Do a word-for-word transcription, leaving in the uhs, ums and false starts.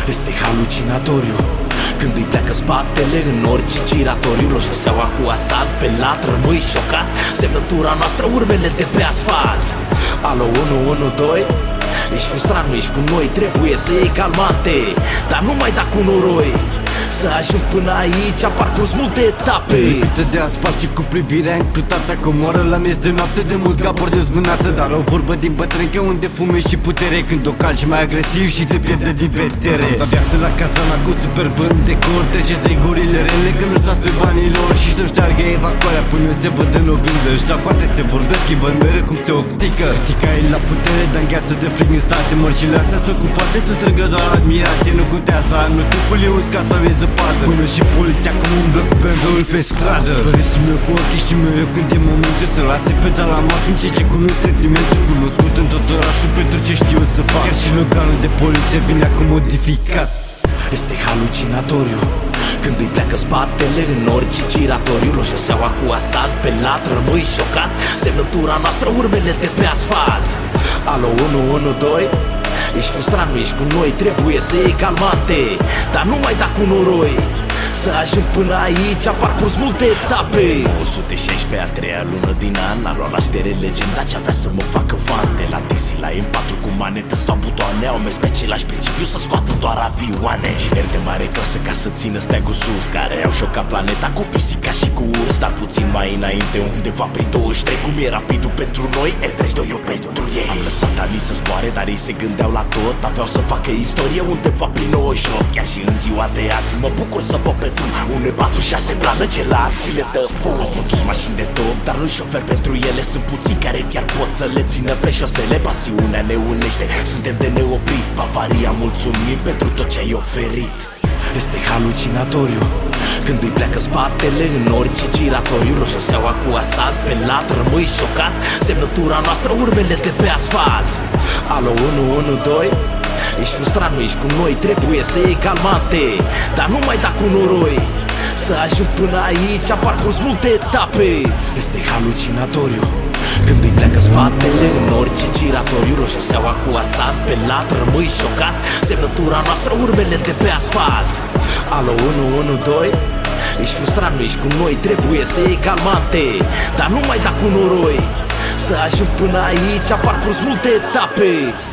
Este halucinatoriu când îi pleacă spatele în orice giratoriu. La șoseaua cu asalt pe lat rămâi șocat. Semnătura noastră, urmele de pe asfalt. Alo unu unu doi, ești frustrat, nu ești cu noi, trebuie să iei calmante, dar nu mai da cu noroi. Să ajung până aici, a parcurs multe etape. Lipită de asfalt și cu privirea încrutată, comoară la miez de noapte de muzgapor dezvânată. Dar o vorbă din bătrânche unde fumezi și putere, când o calci mai agresiv și te pierde din vedere. La viață la Casana cu superbă în decor, trece zegurile rele când nu stați pe banii lor și să-mi șteargă evacuarea până se văd în oglindă. Ăștia poate se vorbesc, îi văd mereu cum se oftică. Critica e la putere, dar îngheață de frig în stație. Mărcile astea sunt ocupate să strângă doar admirație. Nu contează anul, timpul e uscat sau e zăpadă. Până și poliția cum umblă cu B M W-ul pe stradă. Râsul meu cu ochii știi mereu când e momentul să lase pedala maxim. Ce ce cunosc sentimentul cunoscut în tot orașul pentru ce știu să fac. Chiar și loganul de poliție vine acum modificat. Este halucinatoriu când îi pleacă spatele în orice giratoriu. La șoseaua cu asalt pe lat rămâi șocat. Semnătura noastră, urmele de pe asfalt. Alo unu unu doi, ești frustrat, nu ești cu noi, trebuie să iei calmante, dar nu mai da cu noroi. Să ajung până aici, a parcurs multe etape. nouă sute șaisprezece, a treia lună din an, a luat naștere legenda ce avea să mă facă fan. De la Dixie la M patru cu manetă sau butoane, au mers pe același principiu să scoată doar avioane. Ingineri de mare clasă ca să țină steagul sus, care au șocat planeta cu pisica și cu urs. Dar puțin mai înainte, undeva prin douăzeci și trei, cum e rapidul pentru noi, F treizeci și doi eu pentru ei. Am lăsat anii să zboare, dar ei se gândeau la tot. Aveau să facă istorie undeva prin nouăzeci și opt. Chiar și în ziua de azi mă bucur să vă pe drum. Un E patruzeci și șase plană ce la alții le dă foc. Au produs mașini de top, dar nu șofer pentru ele. Sunt puțini care chiar pot să le țină pe șosele. Pasiunea ne unește, suntem de neoprit. Bavaria, mulțumim pentru tot ce ai oferit. Este halucinatoriu când îi pleacă spatele în orice giratoriu. La șoseaua cu asalt pe lat rămâi șocat. Semnătura noastră, urmele de pe asfalt. Alo unu unu doi, ești frustrat, nu ești cu noi, trebuie să iei calmante, dar nu mai da cu noroi. Să ajung până aici, a parcurs multe etape. Este halucinatoriu când îi pleacă spatele în orice giratoriu. La șoseaua cu asalt pe lat rămâi șocat. Semnătura noastră, urmele de pe asfalt. Alo unu unu doi, ești frustrat, nu ești cu noi, trebuie să iei calmante, dar nu mai da cu noroi. Să ajung până aici, a parcurs multe etape.